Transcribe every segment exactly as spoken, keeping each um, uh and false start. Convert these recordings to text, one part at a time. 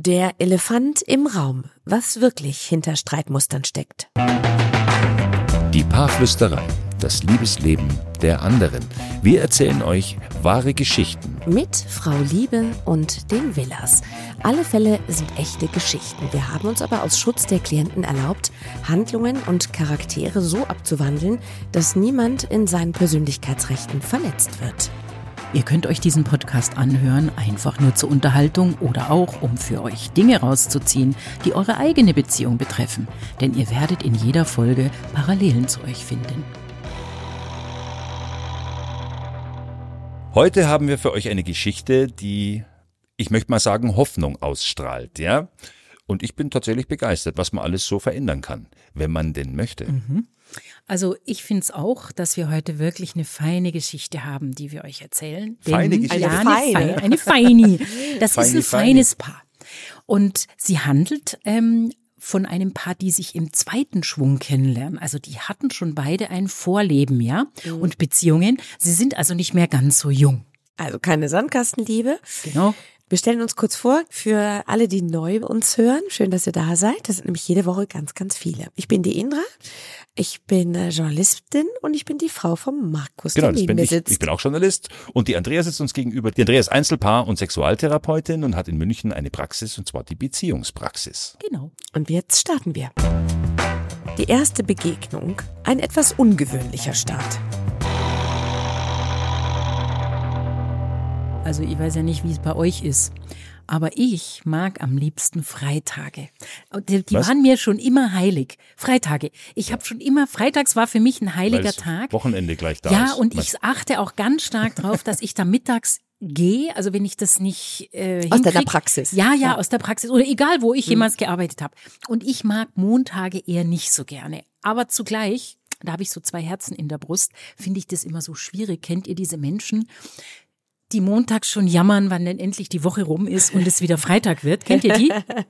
Der Elefant im Raum, was wirklich hinter Streitmustern steckt. Die Paarflüsterei, das Liebesleben der anderen. Wir erzählen euch wahre Geschichten. Mit Frau Liebe und den Villas. Alle Fälle sind echte Geschichten. Wir haben uns aber aus Schutz der Klienten erlaubt, Handlungen und Charaktere so abzuwandeln, dass niemand in seinen Persönlichkeitsrechten verletzt wird. Ihr könnt euch diesen Podcast anhören, einfach nur zur Unterhaltung oder auch, um für euch Dinge rauszuziehen, die eure eigene Beziehung betreffen. Denn ihr werdet in jeder Folge Parallelen zu euch finden. Heute haben wir für euch eine Geschichte, die, ich möchte mal sagen, Hoffnung ausstrahlt, ja? Und ich bin tatsächlich begeistert, was man alles so verändern kann, wenn man denn möchte. Mhm. Also ich finde es auch, dass wir heute wirklich eine feine Geschichte haben, die wir euch erzählen. Feine Geschichte? Ja, Eine eine, feine. Fe- eine Feini. Das Feini, ist ein feini. feines Paar. Und sie handelt ähm, von einem Paar, die sich im zweiten Schwung kennenlernen. Also die hatten schon beide ein Vorleben, ja, Mhm. und Beziehungen. Sie sind also nicht mehr ganz so jung. Also keine Sandkastenliebe. Genau. Wir stellen uns kurz vor, für alle, die neu uns hören, schön, dass ihr da seid. Das sind nämlich jede Woche ganz, ganz viele. Ich bin die Indra, ich bin äh, Journalistin und ich bin die Frau vom Markus, Genau, der das neben bin mir ich. sitzt. Ich bin auch Journalist und die Andrea sitzt uns gegenüber. Die Andrea ist Einzelpaar- und Sexualtherapeutin und hat in München eine Praxis, und zwar die Beziehungspraxis. Genau. Und jetzt starten wir. Die erste Begegnung, ein etwas ungewöhnlicher Start. Also ich weiß ja nicht, wie es bei euch ist, aber ich mag am liebsten Freitage. Und Die, die Was? waren mir schon immer heilig. Freitage. Ich habe schon immer, freitags war für mich ein heiliger Weil's Tag. Wochenende gleich da Ja, ist. und Was- ich achte auch ganz stark drauf, dass ich da mittags gehe, also wenn ich das nicht äh, Aus deiner hinkrieg- Praxis. Ja, ja, Ja. aus der Praxis oder egal, wo ich jemals gearbeitet habe. Und ich mag Montage eher nicht so gerne. Aber zugleich, da habe ich so zwei Herzen in der Brust, finde ich das immer so schwierig. Kennt ihr diese Menschen, die montags schon jammern, wann denn endlich die Woche rum ist und es wieder Freitag wird? Kennt ihr die?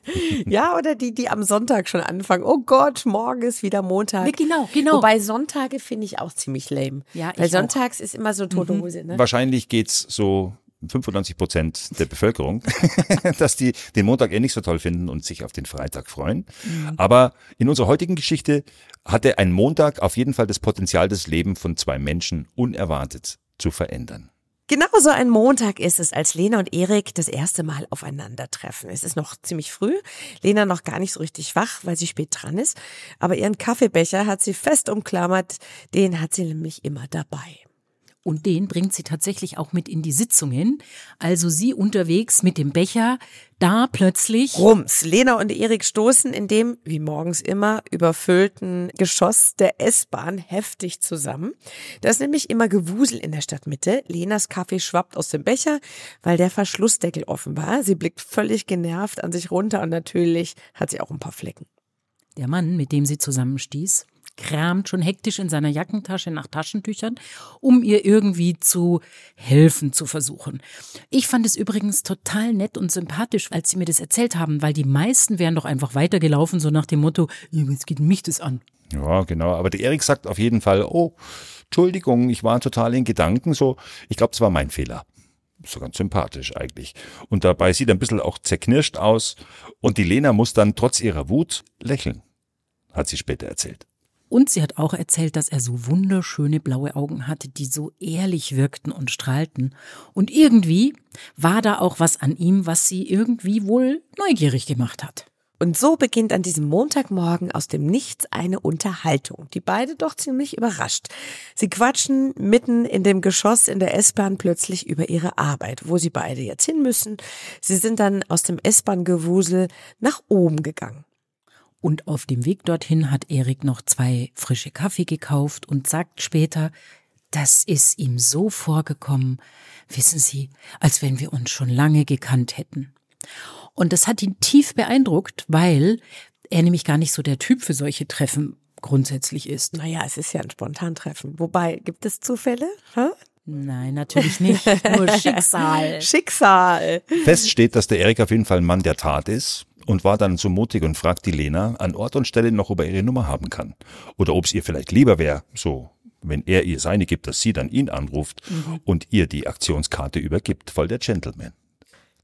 Ja, oder die, die am Sonntag schon anfangen. Oh Gott, morgen ist wieder Montag. Ja, genau, genau. Wobei Sonntage finde ich auch ziemlich lame. Ja, ich Weil auch. sonntags ist immer so tote Hose, ne? Wahrscheinlich geht's so fünfundneunzig Prozent der Bevölkerung, dass die den Montag eher nicht so toll finden und sich auf den Freitag freuen. Aber in unserer heutigen Geschichte hatte ein Montag auf jeden Fall das Potenzial, das Leben von zwei Menschen unerwartet zu verändern. Genau so ein Montag ist es, als Lena und Erik das erste Mal aufeinandertreffen. Es ist noch ziemlich früh, Lena noch gar nicht so richtig wach, weil sie spät dran ist. Aber ihren Kaffeebecher hat sie fest umklammert, den hat sie nämlich immer dabei. Und den bringt sie tatsächlich auch mit in die Sitzungen. Also sie unterwegs mit dem Becher, da plötzlich. Rums, Lena und Erik stoßen in dem, wie morgens immer, überfüllten Geschoss der S-Bahn heftig zusammen. Da ist nämlich immer Gewusel in der Stadtmitte. Lenas Kaffee schwappt aus dem Becher, weil der Verschlussdeckel offen war. Sie blickt völlig genervt an sich runter und natürlich hat sie auch ein paar Flecken. Der Mann, mit dem sie zusammenstieß, kramt schon hektisch in seiner Jackentasche nach Taschentüchern, um ihr irgendwie zu helfen zu versuchen. Ich fand es übrigens total nett und sympathisch, als sie mir das erzählt haben, weil die meisten wären doch einfach weitergelaufen, so nach dem Motto, jetzt geht mich das an. Ja, genau. Aber der Erik sagt auf jeden Fall, oh, Entschuldigung, ich war total in Gedanken, so, ich glaube, es war mein Fehler. So ganz sympathisch eigentlich. Und dabei sieht er ein bisschen auch zerknirscht aus und die Lena muss dann trotz ihrer Wut lächeln, hat sie später erzählt. Und sie hat auch erzählt, dass er so wunderschöne blaue Augen hatte, die so ehrlich wirkten und strahlten. Und irgendwie war da auch was an ihm, was sie irgendwie wohl neugierig gemacht hat. Und so beginnt an diesem Montagmorgen aus dem Nichts eine Unterhaltung, die beide doch ziemlich überrascht. Sie quatschen mitten in dem Geschoss in der S-Bahn plötzlich über ihre Arbeit, wo sie beide jetzt hin müssen. Sie sind dann aus dem S-Bahn-Gewusel nach oben gegangen. Und auf dem Weg dorthin hat Erik noch zwei frische Kaffee gekauft und sagt später, das ist ihm so vorgekommen, wissen Sie, als wenn wir uns schon lange gekannt hätten. Und das hat ihn tief beeindruckt, weil er nämlich gar nicht so der Typ für solche Treffen grundsätzlich ist. Naja, es ist ja ein Spontantreffen. Wobei, gibt es Zufälle? Hä? Nein, natürlich nicht, nur Schicksal. Schicksal. Fest steht, dass der Erik auf jeden Fall ein Mann der Tat ist und war dann so mutig und fragt die Lena an Ort und Stelle noch, ob er ihre Nummer haben kann. Oder ob es ihr vielleicht lieber wäre, so, wenn er ihr seine gibt, dass sie dann ihn anruft mhm. und ihr die Aktionskarte übergibt. Voll der Gentleman.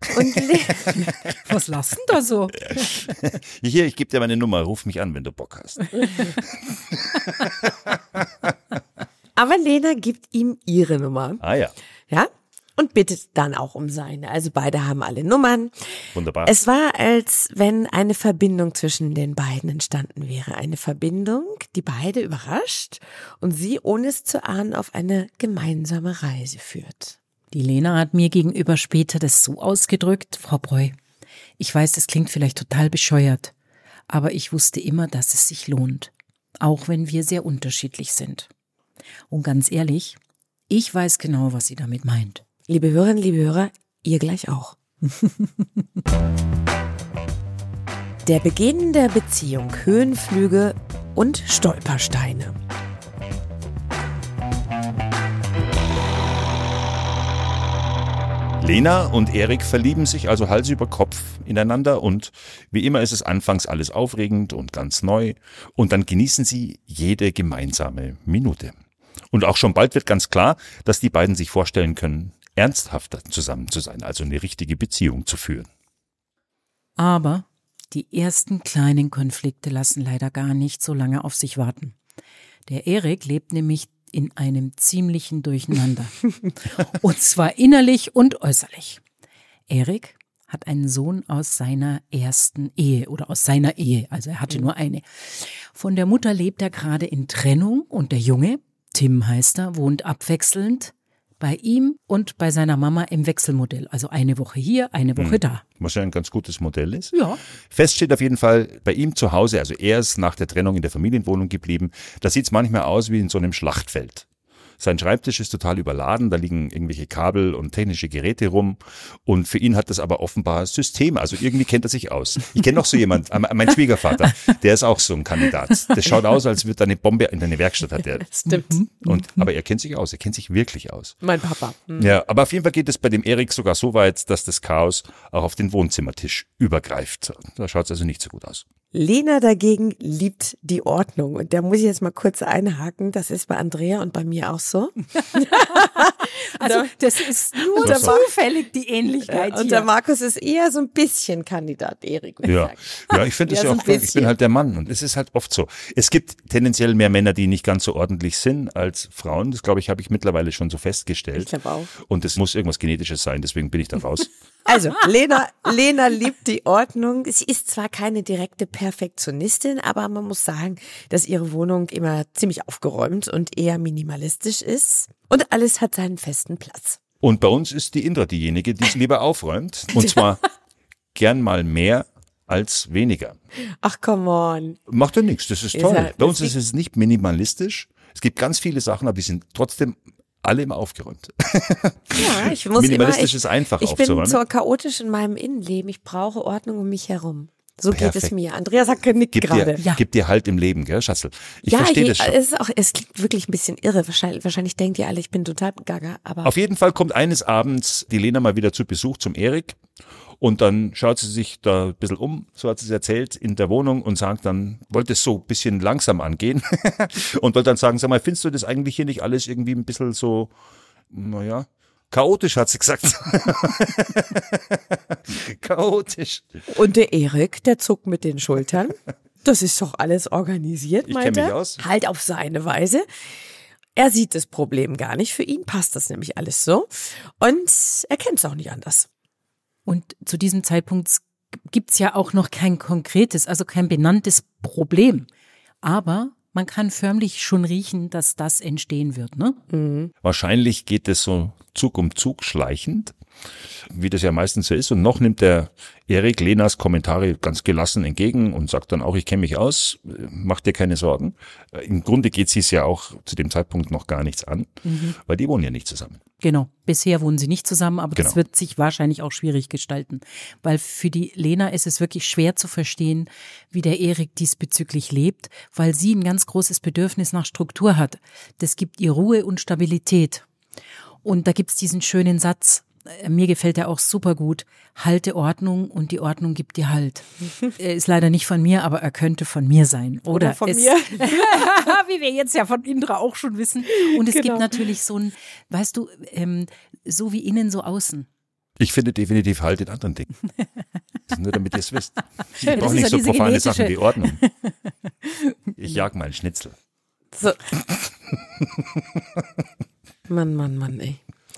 Und Le- Was lachst denn da so? Hier, ich gebe dir meine Nummer, ruf mich an, wenn du Bock hast. Aber Lena gibt ihm ihre Nummer. Ah ja, Ja? Und bittet dann auch um seine. Also beide haben alle Nummern. wunderbar. Es war, als wenn eine Verbindung zwischen den beiden entstanden wäre. Eine Verbindung, die beide überrascht und sie, ohne es zu ahnen, auf eine gemeinsame Reise führt. Die Lena hat mir gegenüber später das so ausgedrückt, Frau Breu, ich weiß, das klingt vielleicht total bescheuert, aber ich wusste immer, dass es sich lohnt, auch wenn wir sehr unterschiedlich sind. Und ganz ehrlich, ich weiß genau, was sie damit meint. Liebe Hörerinnen, liebe Hörer, ihr gleich auch. Der Beginn der Beziehung, Höhenflüge und Stolpersteine. Lena und Erik verlieben sich also Hals über Kopf ineinander und wie immer ist es anfangs alles aufregend und ganz neu und dann genießen sie jede gemeinsame Minute. Und auch schon bald wird ganz klar, dass die beiden sich vorstellen können, ernsthafter zusammen zu sein, also eine richtige Beziehung zu führen. Aber die ersten kleinen Konflikte lassen leider gar nicht so lange auf sich warten. Der Erik lebt nämlich in einem ziemlichen Durcheinander. Und zwar innerlich und äußerlich. Erik hat einen Sohn aus seiner ersten Ehe oder aus seiner Ehe, also er hatte nur eine. Von der Mutter lebt er gerade in Trennung und der Junge, Tim heißt er, wohnt abwechselnd bei ihm und bei seiner Mama im Wechselmodell. Also eine Woche hier, eine Woche da. Was ja ein ganz gutes Modell ist. Ja. Fest steht auf jeden Fall bei ihm zu Hause, also er ist nach der Trennung in der Familienwohnung geblieben. Da sieht es manchmal aus wie in so einem Schlachtfeld. Sein Schreibtisch ist total überladen, da liegen irgendwelche Kabel und technische Geräte rum und für ihn hat das aber offenbar Systeme, also irgendwie kennt er sich aus. Ich kenne noch so jemand, mein Schwiegervater, der ist auch so ein Kandidat. Das schaut aus, als würde er eine Bombe in eine Werkstatt hat. Der. Stimmt. Und, aber er kennt sich aus, er kennt sich wirklich aus. Mein Papa. Hm. Ja, aber auf jeden Fall geht es bei dem Erik sogar so weit, dass das Chaos auch auf den Wohnzimmertisch übergreift. Da schaut es also nicht so gut aus. Lena dagegen liebt die Ordnung. Und da muss ich jetzt mal kurz einhaken. Das ist bei Andrea und bei mir auch so. Also das ist nur Das zufällig die Ähnlichkeit Und hier. der Markus ist eher so ein bisschen Kandidat Erik, würde Ja, ich sagen. ja, ich finde das Ja, ja so auch, ein ich bin bisschen. halt der Mann und es ist halt oft so. Es gibt tendenziell mehr Männer, die nicht ganz so ordentlich sind als Frauen. Das glaube ich, habe ich mittlerweile schon so festgestellt. Ich glaube auch. Und es muss irgendwas Genetisches sein, deswegen bin ich da raus. Also, Lena, Lena liebt die Ordnung. Sie ist zwar keine direkte Perfektionistin, aber man muss sagen, dass ihre Wohnung immer ziemlich aufgeräumt und eher minimalistisch ist. Und alles hat seinen festen Platz. Und bei uns ist die Indra diejenige, die es lieber aufräumt. Und zwar gern mal mehr als weniger. Ach, come on. Macht ja nichts, das ist Ist toll. ja- Bei uns das ist es nicht minimalistisch. Es gibt ganz viele Sachen, aber die sind trotzdem alle immer aufgeräumt. Ja, ich muss Minimalistisch immer, ich, ist einfach ich bin aufzuräumen. so chaotisch in meinem Innenleben. Ich brauche Ordnung um mich herum. So geht es Perfekt. mir. Andrea sagt nickt Gib gerade. dir, Ja. gib dir halt im Leben, gell, Schatzel? Ich ja, verstehe je- das schon. Es ist auch, es klingt wirklich ein bisschen irre. Wahrscheinlich, wahrscheinlich denkt ihr alle, ich bin total gaga, aber Auf jeden Fall kommt eines Abends die Lena mal wieder zu Besuch zum Erik und dann schaut sie sich da ein bisschen um, so hat sie es erzählt, in der Wohnung und sagt dann, wollte es so ein bisschen langsam angehen und wollte dann sagen, sag mal, findest du das eigentlich hier nicht alles irgendwie ein bisschen so, naja, chaotisch, hat sie gesagt. Chaotisch. und der Erik, der zuckt mit den Schultern. Das ist doch alles organisiert, Ich meint kenn mich er. aus. Halt auf seine Weise. Er sieht das Problem gar nicht. Für ihn passt das nämlich alles so. Und er kennt es auch nicht anders. Und zu diesem Zeitpunkt gibt's ja auch noch kein konkretes, also kein benanntes Problem. Aber man kann förmlich schon riechen, dass das entstehen wird, ne? Wahrscheinlich geht es so Zug um Zug schleichend, wie das ja meistens so ist. Und noch nimmt der Erik Lenas Kommentare ganz gelassen entgegen und sagt dann auch, ich kenne mich aus, mach dir keine Sorgen. Im Grunde geht sie es ja auch zu dem Zeitpunkt noch gar nichts an, weil die wohnen ja nicht zusammen. Genau. Bisher wohnen sie nicht zusammen, aber das Genau. wird sich wahrscheinlich auch schwierig gestalten. Weil für die Lena ist es wirklich schwer zu verstehen, wie der Erik diesbezüglich lebt, weil sie ein ganz großes Bedürfnis nach Struktur hat. Das gibt ihr Ruhe und Stabilität. Und da gibt's diesen schönen Satz, äh, mir gefällt er auch super gut, halte Ordnung und die Ordnung gibt dir Halt. Er ist leider nicht von mir, aber er könnte von mir sein. Oder, Oder von es, mir. wie wir jetzt ja von Indra auch schon wissen. Und es Genau. gibt natürlich so ein, weißt du, ähm, so wie innen, so außen. Ich finde definitiv Halt in anderen Dingen. Das ist nur, damit ihr es wisst. Ich Schön, brauche das nicht ist so ja diese profane genetische- Sachen wie Ordnung. Ich jag mal einen Schnitzel. So. Mann, Mann, Mann, ey.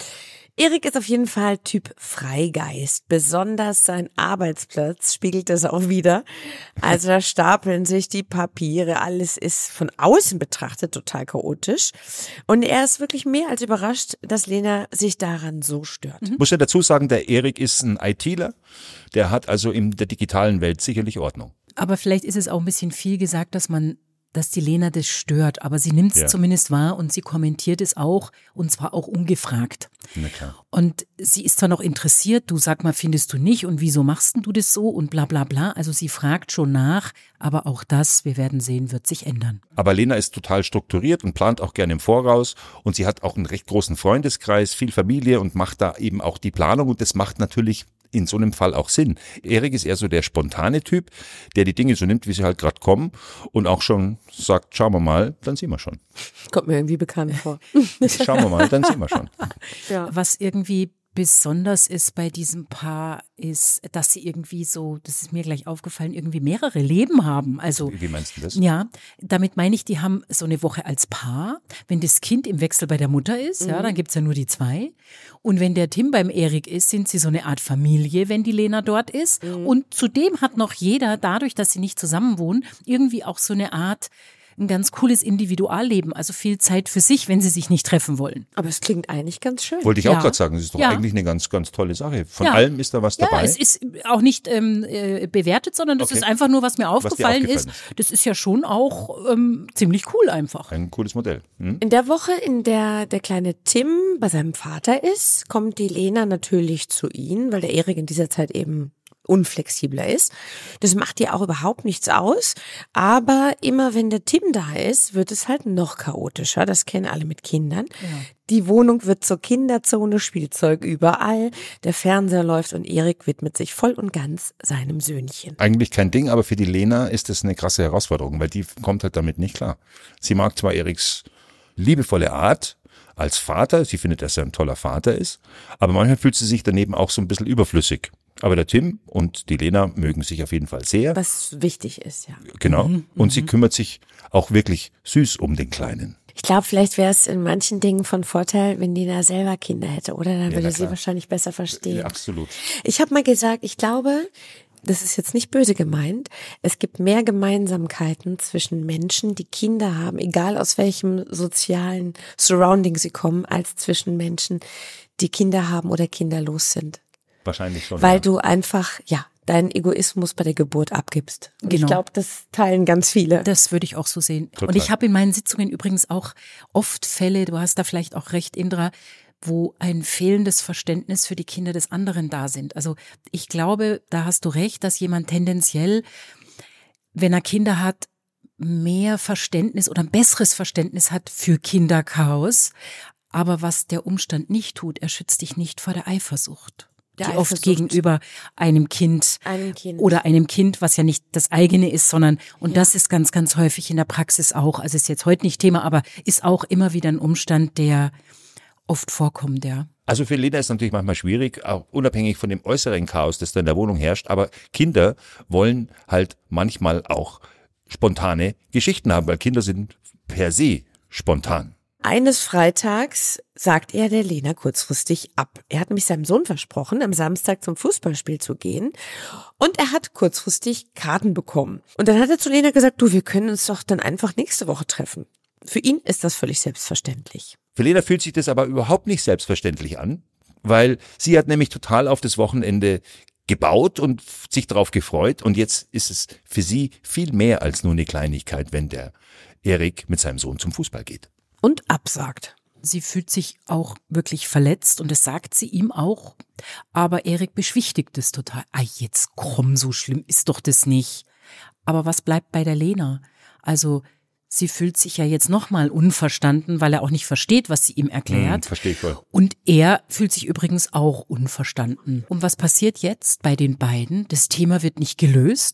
Erik ist auf jeden Fall Typ Freigeist. Besonders sein Arbeitsplatz spiegelt das auch wieder. Also da stapeln sich die Papiere, alles ist von außen betrachtet total chaotisch. Und er ist wirklich mehr als überrascht, dass Lena sich daran so stört. Ich muss ja dazu sagen, der Erik ist ein ITler. Der hat also in der digitalen Welt sicherlich Ordnung. Aber vielleicht ist es auch ein bisschen viel gesagt, dass man, dass die Lena das stört. Aber sie nimmt es Ja. zumindest wahr und sie kommentiert es auch und zwar auch ungefragt. Na klar. Und sie ist zwar noch interessiert, du sag mal, findest du nicht und wieso machst denn du das so und bla bla bla. Also sie fragt schon nach, aber auch das, wir werden sehen, wird sich ändern. Aber Lena ist total strukturiert und plant auch gerne im Voraus und sie hat auch einen recht großen Freundeskreis, viel Familie und macht da eben auch die Planung und das macht natürlich in so einem Fall auch Sinn. Erik ist eher so der spontane Typ, der die Dinge so nimmt, wie sie halt gerade kommen und auch schon sagt, schauen wir mal, dann sehen wir schon. Kommt mir irgendwie bekannt vor. Schauen wir mal, dann sehen wir schon. Ja. Was irgendwie besonders ist bei diesem Paar, ist, dass sie irgendwie so, das ist mir gleich aufgefallen, irgendwie mehrere Leben haben. Also Wie meinst du das? ja, damit meine ich, die haben so eine Woche als Paar. Wenn das Kind im Wechsel bei der Mutter ist, ja, dann gibt's ja nur die zwei. Und wenn der Tim beim Erik ist, sind sie so eine Art Familie, wenn die Lena dort ist. Und zudem hat noch jeder, dadurch, dass sie nicht zusammen wohnen, irgendwie auch so eine Art, ein ganz cooles Individualleben, also viel Zeit für sich, wenn sie sich nicht treffen wollen. Aber es klingt eigentlich ganz schön. Wollte ich Ja. auch gerade sagen, das ist doch Ja. eigentlich eine ganz, ganz tolle Sache. Von Ja. allem ist da was Ja, dabei. es ist auch nicht ähm, äh, bewertet, sondern das Okay. ist einfach nur, was mir aufgefallen, aufgefallen ist. Das ist ja schon auch ähm, ziemlich cool einfach. Ein cooles Modell. Hm? In der Woche, in der der kleine Tim bei seinem Vater ist, kommt die Lena natürlich zu ihm, weil der Erik in dieser Zeit eben unflexibler ist. Das macht ihr auch überhaupt nichts aus. Aber immer wenn der Tim da ist, wird es halt noch chaotischer. Das kennen alle mit Kindern. Die Wohnung wird zur Kinderzone, Spielzeug überall. Der Fernseher läuft und Erik widmet sich voll und ganz seinem Söhnchen. Eigentlich kein Ding, aber für die Lena ist das eine krasse Herausforderung, weil die kommt halt damit nicht klar. Sie mag zwar Eriks liebevolle Art als Vater, sie findet, dass er ein toller Vater ist, aber manchmal fühlt sie sich daneben auch so ein bisschen überflüssig. Aber der Tim und die Lena mögen sich auf jeden Fall sehr. Was wichtig ist, ja. Genau. Und sie kümmert sich auch wirklich süß um den Kleinen. Ich glaube, vielleicht wäre es in manchen Dingen von Vorteil, wenn Lena selber Kinder hätte, oder? Dann Ja, würde na sie klar. wahrscheinlich besser verstehen. Ja, absolut. Ich habe mal gesagt, ich glaube, das ist jetzt nicht böse gemeint, es gibt mehr Gemeinsamkeiten zwischen Menschen, die Kinder haben, egal aus welchem sozialen Surrounding sie kommen, als zwischen Menschen, die Kinder haben oder kinderlos sind. Wahrscheinlich schon. Weil ja. du einfach, ja, deinen Egoismus bei der Geburt abgibst. Und ich Genau. glaube, das teilen ganz viele. Das würde ich auch so sehen. Total. Und ich habe in meinen Sitzungen übrigens auch oft Fälle, du hast da vielleicht auch recht, Indra, wo ein fehlendes Verständnis für die Kinder des anderen da sind. Also ich glaube, da hast du recht, dass jemand tendenziell, wenn er Kinder hat, mehr Verständnis oder ein besseres Verständnis hat für Kinderchaos. Aber was der Umstand nicht tut, er schützt dich nicht vor der Eifersucht. Der die oft Eifersucht. gegenüber einem Kind Einem Kind. oder einem Kind, was ja nicht das eigene ist, sondern, und das ist ganz, ganz häufig in der Praxis auch, also ist jetzt heute nicht Thema, aber ist auch immer wieder ein Umstand, der oft vorkommt, ja. Also für Lena ist es natürlich manchmal schwierig, auch unabhängig von dem äußeren Chaos, das da in der Wohnung herrscht, aber Kinder wollen halt manchmal auch spontane Geschichten haben, weil Kinder sind per se spontan. Eines Freitags sagt er der Lena kurzfristig ab. Er hat nämlich seinem Sohn versprochen, am Samstag zum Fußballspiel zu gehen. Und er hat kurzfristig Karten bekommen. Und dann hat er zu Lena gesagt, du, wir können uns doch dann einfach nächste Woche treffen. Für ihn ist das völlig selbstverständlich. Für Lena fühlt sich das aber überhaupt nicht selbstverständlich an, weil sie hat nämlich total auf das Wochenende gebaut und sich darauf gefreut und jetzt ist es für sie viel mehr als nur eine Kleinigkeit, wenn der Erik mit seinem Sohn zum Fußball geht. Und absagt. Sie fühlt sich auch wirklich verletzt und das sagt sie ihm auch. Aber Erik beschwichtigt es total. Ah, jetzt komm, so schlimm ist doch das nicht. Aber was bleibt bei der Lena? Also sie fühlt sich ja jetzt nochmal unverstanden, weil er auch nicht versteht, was sie ihm erklärt. Hm, verstehe ich voll. Und er fühlt sich übrigens auch unverstanden. Und was passiert jetzt bei den beiden? Das Thema wird nicht gelöst,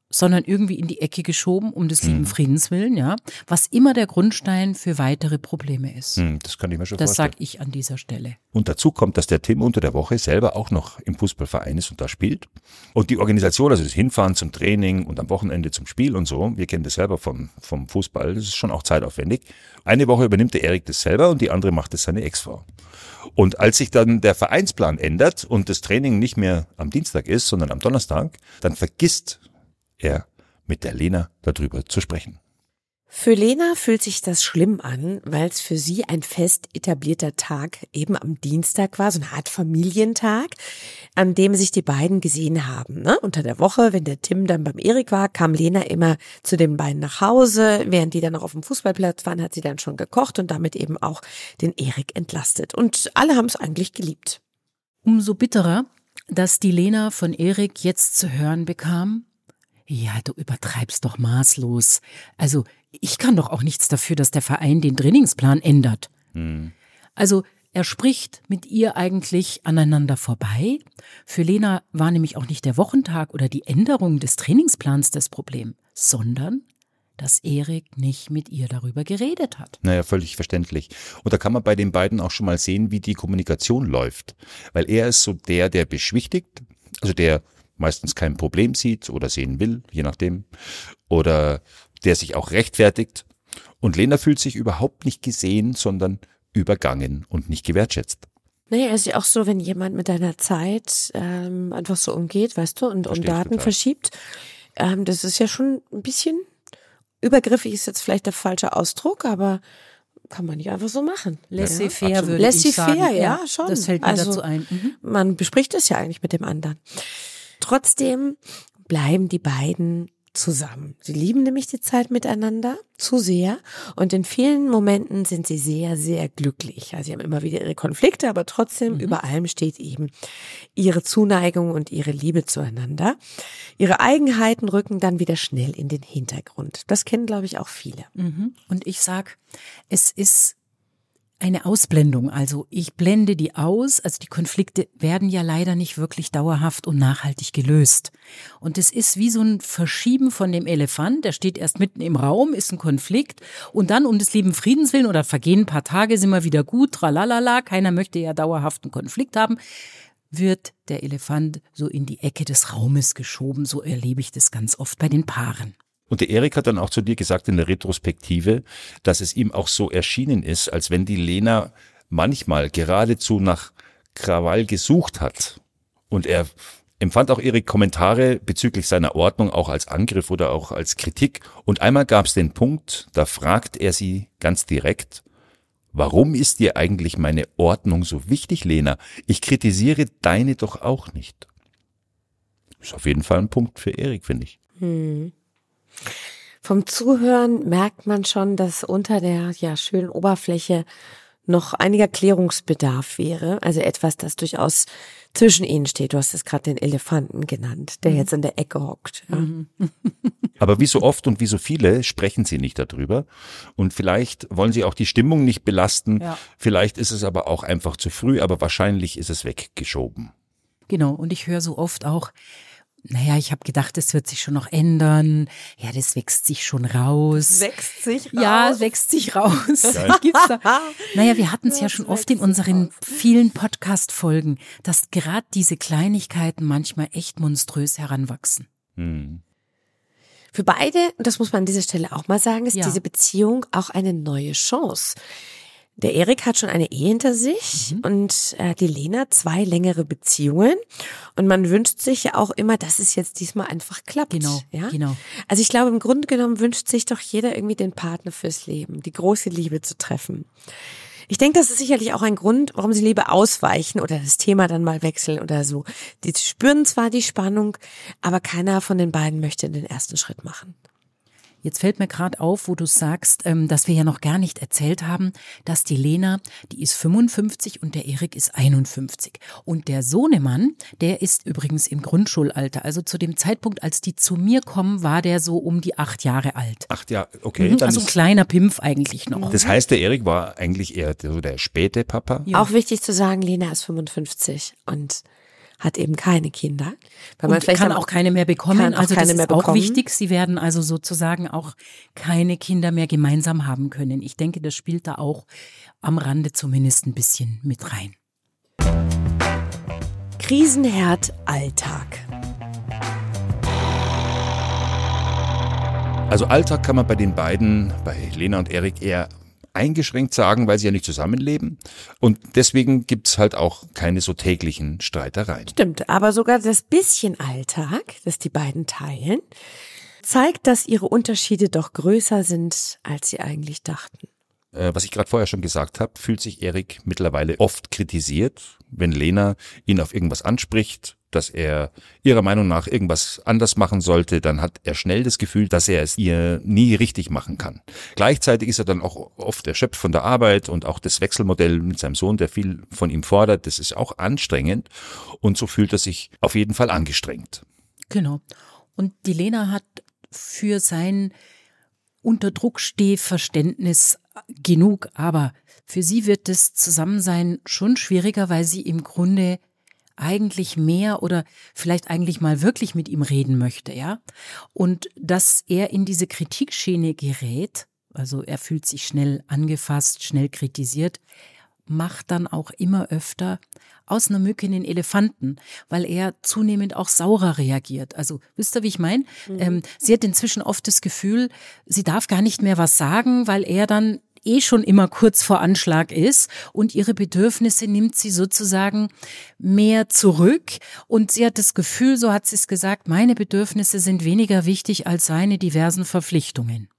sondern irgendwie in die Ecke geschoben, um des lieben Hm. Friedens willen, ja, was immer der Grundstein für weitere Probleme ist. Hm, das kann ich mir schon Das vorstellen. sag ich an dieser Stelle. Und dazu kommt, dass der Tim unter der Woche selber auch noch im Fußballverein ist und da spielt. Und die Organisation, also das Hinfahren zum Training und am Wochenende zum Spiel und so, wir kennen das selber vom, vom Fußball, das ist schon auch zeitaufwendig. Eine Woche übernimmt der Erik das selber und die andere macht es seine Ex-Frau. Und als sich dann der Vereinsplan ändert und das Training nicht mehr am Dienstag ist, sondern am Donnerstag, dann vergisst er mit der Lena darüber zu sprechen. Für Lena fühlt sich das schlimm an, weil es für sie ein fest etablierter Tag eben am Dienstag war, so eine Art Familientag, an dem sich die beiden gesehen haben. Ne? Unter der Woche, wenn der Tim dann beim Erik war, kam Lena immer zu den beiden nach Hause. Während die dann noch auf dem Fußballplatz waren, hat sie dann schon gekocht und damit eben auch den Erik entlastet. Und alle haben es eigentlich geliebt. Umso bitterer, dass die Lena von Erik jetzt zu hören bekam, ja, du übertreibst doch maßlos. Also, ich kann doch auch nichts dafür, dass der Verein den Trainingsplan ändert. Hm. Also, er spricht mit ihr eigentlich aneinander vorbei. Für Lena war nämlich auch nicht der Wochentag oder die Änderung des Trainingsplans das Problem, sondern dass Erik nicht mit ihr darüber geredet hat. Naja, völlig verständlich. Und da kann man bei den beiden auch schon mal sehen, wie die Kommunikation läuft. Weil er ist so der, der beschwichtigt, also der meistens kein Problem sieht oder sehen will, je nachdem, oder der sich auch rechtfertigt. Und Lena fühlt sich überhaupt nicht gesehen, sondern übergangen und nicht gewertschätzt. Naja, es ist ja auch so, wenn jemand mit deiner Zeit ähm, einfach so umgeht, weißt du, und, Verstehe und ich Daten total. verschiebt, ähm, das ist ja schon ein bisschen übergriffig, ist jetzt vielleicht der falsche Ausdruck, aber kann man nicht einfach so machen. Laissez-faire absolut. würde ich Laissez-faire, sagen. ja, schon. Das fällt mir Also, dazu ein. Mhm. Man bespricht es ja eigentlich mit dem anderen. Trotzdem bleiben die beiden zusammen. Sie lieben nämlich die Zeit miteinander zu sehr und in vielen Momenten sind sie sehr, sehr glücklich. Also sie haben immer wieder ihre Konflikte, aber trotzdem Mhm. über allem steht eben ihre Zuneigung und ihre Liebe zueinander. Ihre Eigenheiten rücken dann wieder schnell in den Hintergrund. Das kennen, glaube ich, auch viele. Mhm. Und ich sag, es ist eine Ausblendung, also ich blende die aus, also die Konflikte werden ja leider nicht wirklich dauerhaft und nachhaltig gelöst. Und es ist wie so ein Verschieben von dem Elefant, der steht erst mitten im Raum, ist ein Konflikt und dann um des lieben Friedens willen oder vergehen ein paar Tage, sind wir wieder gut, tralalala, keiner möchte ja dauerhaft einen Konflikt haben, wird der Elefant so in die Ecke des Raumes geschoben, so erlebe ich das ganz oft bei den Paaren. Und der Erik hat dann auch zu dir gesagt in der Retrospektive, dass es ihm auch so erschienen ist, als wenn die Lena manchmal geradezu nach Krawall gesucht hat. Und er empfand auch ihre Kommentare bezüglich seiner Ordnung auch als Angriff oder auch als Kritik. Und einmal gab es den Punkt, da fragt er sie ganz direkt, warum ist dir eigentlich meine Ordnung so wichtig, Lena? Ich kritisiere deine doch auch nicht. Ist auf jeden Fall ein Punkt für Erik, finde ich. Hm. Vom Zuhören merkt man schon, dass unter der ja schönen Oberfläche noch einiger Klärungsbedarf wäre. Also etwas, das durchaus zwischen ihnen steht. Du hast es gerade den Elefanten genannt, der jetzt in der Ecke hockt. Ja. Mhm. Aber wie so oft und wie so viele sprechen sie nicht darüber. Und vielleicht wollen sie auch die Stimmung nicht belasten. Ja. Vielleicht ist es aber auch einfach zu früh, aber wahrscheinlich ist es weggeschoben. Genau, und ich höre so oft auch, naja, ich habe gedacht, es wird sich schon noch ändern. Ja, das wächst sich schon raus. Wächst sich raus. Ja, es wächst sich raus. Geil. Gibt's da? Naja, wir hatten es ja Das schon oft in wächst unseren raus. vielen Podcast-Folgen, dass gerade diese Kleinigkeiten manchmal echt monströs heranwachsen. Hm. Für beide, und das muss man an dieser Stelle auch mal sagen, ist Ja. diese Beziehung auch eine neue Chance. Der Erik hat schon eine Ehe hinter sich Mhm. und äh, die Lena zwei längere Beziehungen. Und man wünscht sich ja auch immer, dass es jetzt diesmal einfach klappt. Genau, ja? genau. Also ich glaube, im Grunde genommen wünscht sich doch jeder irgendwie den Partner fürs Leben, die große Liebe zu treffen. Ich denke, das ist sicherlich auch ein Grund, warum sie lieber ausweichen oder das Thema dann mal wechseln oder so. Die spüren zwar die Spannung, aber keiner von den beiden möchte den ersten Schritt machen. Jetzt fällt mir gerade auf, wo du sagst, ähm, dass wir ja noch gar nicht erzählt haben, dass die Lena, die ist fünfundfünfzig und der Erik ist einundfünfzig. Und der Sohnemann, der ist übrigens im Grundschulalter. Also zu dem Zeitpunkt, als die zu mir kommen, war der so um die acht Jahre alt. Ach ja, okay. Mhm, Dann also ein ist, kleiner Pimpf eigentlich noch. das heißt, der Erik war eigentlich eher so der späte Papa. Ja. Auch wichtig zu sagen, Lena ist fünfundfünfzig und hat eben keine Kinder. Weil und man vielleicht kann auch keine mehr bekommen. auch Also keine das mehr ist auch bekommen. wichtig. Sie werden also sozusagen auch keine Kinder mehr gemeinsam haben können. Ich denke, das spielt da auch am Rande zumindest ein bisschen mit rein. Krisenherd Alltag. Also Alltag kann man bei den beiden, bei Lena und Erik, eher eingeschränkt sagen, weil sie ja nicht zusammenleben. Und deswegen gibt's halt auch keine so täglichen Streitereien. Stimmt, aber sogar das bisschen Alltag, das die beiden teilen, zeigt, dass ihre Unterschiede doch größer sind, als sie eigentlich dachten. Äh, was ich gerade vorher schon gesagt habe, fühlt sich Erik mittlerweile oft kritisiert, wenn Lena ihn auf irgendwas anspricht, dass er ihrer Meinung nach irgendwas anders machen sollte, dann hat er schnell das Gefühl, dass er es ihr nie richtig machen kann. Gleichzeitig ist er dann auch oft erschöpft von der Arbeit und auch das Wechselmodell mit seinem Sohn, der viel von ihm fordert, das ist auch anstrengend und so fühlt er sich auf jeden Fall angestrengt. Genau. Und die Lena hat für sein Unterdruckstehverständnis genug, aber für sie wird das Zusammensein schon schwieriger, weil sie im Grunde eigentlich mehr oder vielleicht eigentlich mal wirklich mit ihm reden möchte, ja. Und dass er in diese Kritikschiene gerät, also er fühlt sich schnell angefasst, schnell kritisiert, macht dann auch immer öfter aus einer Mücke einen Elefanten, weil er zunehmend auch saurer reagiert. Also wisst ihr, wie ich meine? Mhm. Ähm, sie hat inzwischen oft das Gefühl, sie darf gar nicht mehr was sagen, weil er dann eh schon immer kurz vor Anschlag ist und ihre Bedürfnisse nimmt sie sozusagen mehr zurück und sie hat das Gefühl, so hat sie es gesagt, meine Bedürfnisse sind weniger wichtig als seine diversen Verpflichtungen.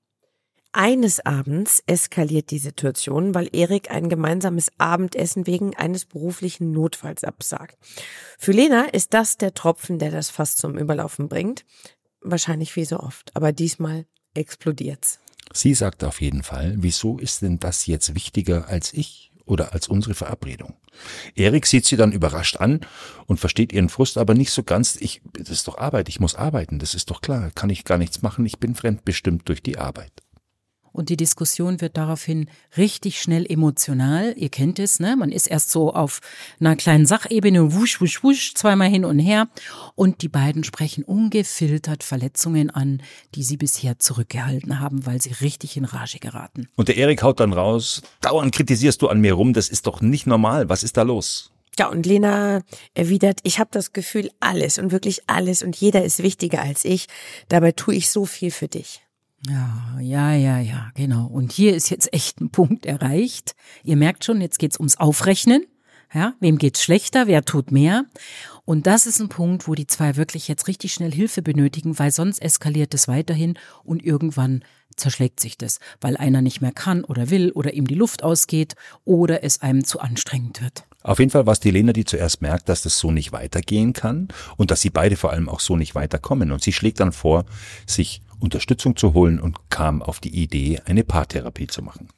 Eines Abends eskaliert die Situation, weil Erik ein gemeinsames Abendessen wegen eines beruflichen Notfalls absagt. Für Lena ist das der Tropfen, der das Fass zum Überlaufen bringt. Wahrscheinlich wie so oft, aber diesmal explodiert's. Sie sagt auf jeden Fall, wieso ist denn das jetzt wichtiger als ich oder als unsere Verabredung? Erik sieht sie dann überrascht an und versteht ihren Frust aber nicht so ganz. Ich, das ist doch Arbeit, ich muss arbeiten, das ist doch klar, kann ich gar nichts machen, ich bin fremdbestimmt durch die Arbeit. Und die Diskussion wird daraufhin richtig schnell emotional. Ihr kennt es, ne? Man ist erst so auf einer kleinen Sachebene, wusch, wusch, wusch, zweimal hin und her. Und die beiden sprechen ungefiltert Verletzungen an, die sie bisher zurückgehalten haben, weil sie richtig in Rage geraten. Und der Erik haut dann raus, dauernd kritisierst du an mir rum, das ist doch nicht normal, was ist da los? Ja, und Lena erwidert, ich habe das Gefühl, alles und wirklich alles und jeder ist wichtiger als ich. Dabei tue ich so viel für dich. Ja, ja, ja, ja, genau. Und hier ist jetzt echt ein Punkt erreicht. Ihr merkt schon, jetzt geht's ums Aufrechnen. Ja, wem geht's schlechter, wer tut mehr? Und das ist ein Punkt, wo die zwei wirklich jetzt richtig schnell Hilfe benötigen, weil sonst eskaliert es weiterhin und irgendwann zerschlägt sich das, weil einer nicht mehr kann oder will oder ihm die Luft ausgeht oder es einem zu anstrengend wird. Auf jeden Fall war es die Lena, die zuerst merkt, dass das so nicht weitergehen kann und dass sie beide vor allem auch so nicht weiterkommen. Und sie schlägt dann vor, sich Unterstützung zu holen und kam auf die Idee, eine Paartherapie zu machen.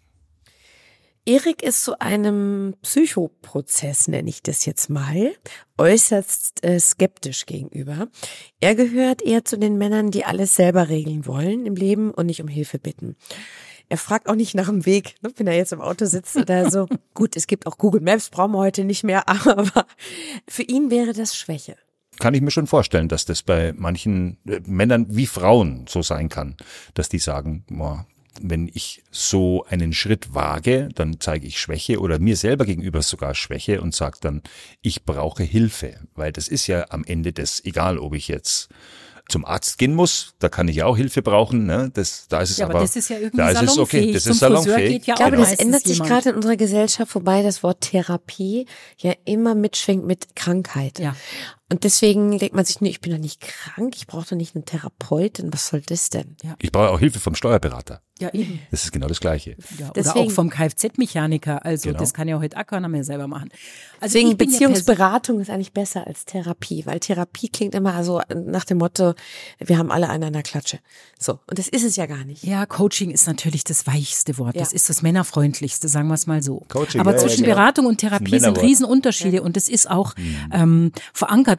Erik ist zu einem Psychoprozess, nenne ich das jetzt mal, äußerst äh, skeptisch gegenüber. Er gehört eher zu den Männern, die alles selber regeln wollen im Leben und nicht um Hilfe bitten. Er fragt auch nicht nach dem Weg, ne, wenn er jetzt im Auto sitzt oder so. Gut, es gibt auch Google Maps, brauchen wir heute nicht mehr, aber für ihn wäre das Schwäche. Kann ich mir schon vorstellen, dass das bei manchen äh, Männern wie Frauen so sein kann, dass die sagen, boah, wenn ich so einen Schritt wage, dann zeige ich Schwäche oder mir selber gegenüber sogar Schwäche und sage dann, ich brauche Hilfe, weil das ist ja am Ende das, egal ob ich jetzt zum Arzt gehen muss, da kann ich ja auch Hilfe brauchen, ne? Das, da ist es ja, aber, aber das ist ja irgendwie da ist es salonfähig. okay, das Zum ist salonfähig. Geht ja ich glaube, auch das ändert sich jemand. gerade in unserer Gesellschaft, wobei das Wort Therapie ja immer mitschwingt mit Krankheit. Ja. Und deswegen denkt man sich, nee, ich bin doch nicht krank, ich brauche doch nicht eine Therapeutin, was soll das denn? Ja. Ich brauche auch Hilfe vom Steuerberater. Ja, eben. Das ist genau das Gleiche. Ja, oder Deswegen- auch vom Kfz-Mechaniker. Also Genau. das kann ja heute auch keiner mehr selber machen. Also Deswegen ich bin ja Beziehungsberatung ist eigentlich besser als Therapie, weil Therapie klingt immer so nach dem Motto, wir haben alle einen an der Klatsche. So, und das ist es ja gar nicht. Ja, Coaching ist natürlich das weichste Wort. Ja. Das ist das männerfreundlichste, sagen wir es mal so. Coaching, Aber ja, ja, zwischen genau. Beratung und Das ist Therapie ein sind Männerwort. Riesenunterschiede und das ist auch ähm, verankert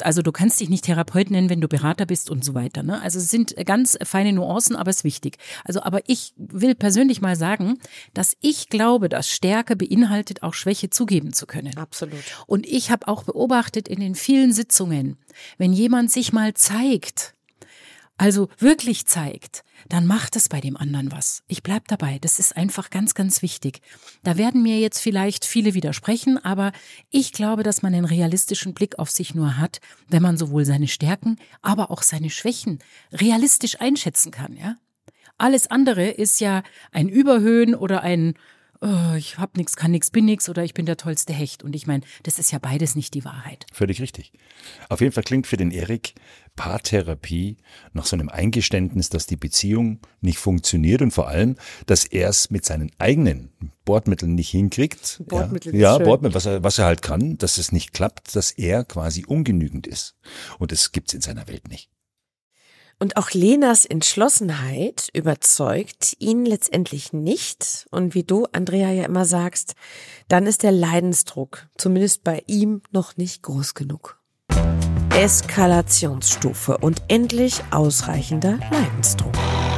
Wort. Also du kannst dich nicht Therapeut nennen, wenn du Berater bist und so weiter. Ne? Also es sind ganz feine Nuancen, aber es ist wichtig. Also aber ich will persönlich mal sagen, dass ich glaube, dass Stärke beinhaltet, auch Schwäche zugeben zu können. Absolut. Und ich habe auch beobachtet in den vielen Sitzungen, wenn jemand sich mal zeigt, also wirklich zeigt, dann macht es bei dem anderen was. Ich bleib dabei. Das ist einfach ganz, ganz wichtig. Da werden mir jetzt vielleicht viele widersprechen, aber ich glaube, dass man einen realistischen Blick auf sich nur hat, wenn man sowohl seine Stärken, aber auch seine Schwächen realistisch einschätzen kann. Ja? Alles andere ist ja ein Überhöhen oder ein oh, ich hab nix, kann nix, bin nix oder ich bin der tollste Hecht. Und ich meine, das ist ja beides nicht die Wahrheit. Völlig richtig. Auf jeden Fall klingt für den Erik Paartherapie nach so einem Eingeständnis, dass die Beziehung nicht funktioniert und vor allem, dass er es mit seinen eigenen Bordmitteln nicht hinkriegt. Bordmittel ja, ist schön. ja Bordmittel, was er, was er halt kann, dass es nicht klappt, dass er quasi ungenügend ist. Und das gibt's in seiner Welt nicht. Und auch Lenas Entschlossenheit überzeugt ihn letztendlich nicht. Und wie du, Andrea, ja immer sagst, dann ist der Leidensdruck, zumindest bei ihm, noch nicht groß genug. Eskalationsstufe und endlich ausreichender Leidensdruck.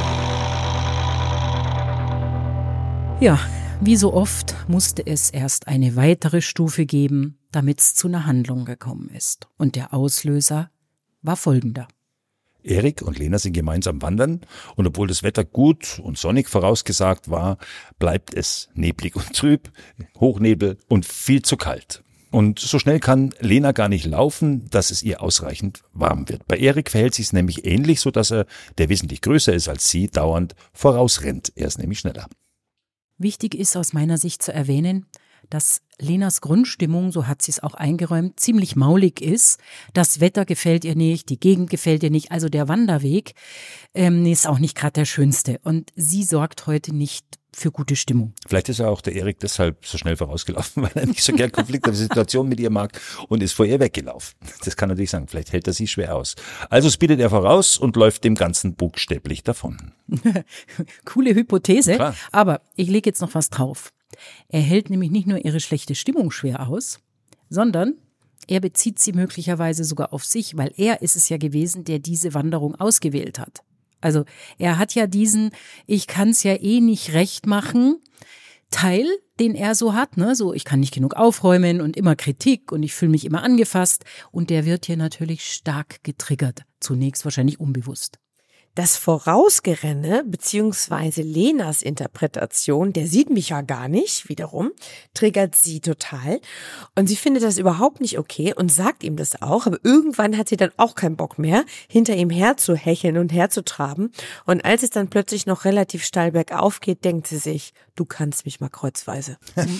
Ja, wie so oft musste es erst eine weitere Stufe geben, damit es zu einer Handlung gekommen ist. Und der Auslöser war folgender. Erik und Lena sind gemeinsam wandern und obwohl das Wetter gut und sonnig vorausgesagt war, bleibt es neblig und trüb, Hochnebel und viel zu kalt. Und so schnell kann Lena gar nicht laufen, dass es ihr ausreichend warm wird. Bei Erik verhält sich es nämlich ähnlich, so dass er, der wesentlich größer ist als sie, dauernd vorausrennt. Er ist nämlich schneller. Wichtig ist aus meiner Sicht zu erwähnen, dass Lenas Grundstimmung, so hat sie es auch eingeräumt, ziemlich maulig ist. Das Wetter gefällt ihr nicht, die Gegend gefällt ihr nicht, also der Wanderweg ähm, ist auch nicht gerade der schönste. Und sie sorgt heute nicht für gute Stimmung. Vielleicht ist ja auch der Erik deshalb so schnell vorausgelaufen, weil er nicht so gern konflikthafte Situationen mit ihr mag und ist vor ihr weggelaufen. Das kann natürlich sagen, vielleicht hält er sie schwer aus. Also speedet er voraus und läuft dem Ganzen buchstäblich davon. Coole Hypothese, Klar. Aber ich lege jetzt noch was drauf. Er hält nämlich nicht nur ihre schlechte Stimmung schwer aus, sondern er bezieht sie möglicherweise sogar auf sich, weil er ist es ja gewesen, der diese Wanderung ausgewählt hat. Also er hat ja diesen, ich kann es ja eh nicht recht machen, Teil, den er so hat, ne, so ich kann nicht genug aufräumen und immer Kritik und ich fühle mich immer angefasst und der wird hier natürlich stark getriggert, zunächst wahrscheinlich unbewusst. Das Vorausgerenne beziehungsweise Lenas Interpretation, der sieht mich ja gar nicht, wiederum, triggert sie total. Und sie findet das überhaupt nicht okay und sagt ihm das auch. Aber irgendwann hat sie dann auch keinen Bock mehr, hinter ihm herzuhecheln und herzutraben. Und als es dann plötzlich noch relativ steil bergauf geht, denkt sie sich, du kannst mich mal kreuzweise.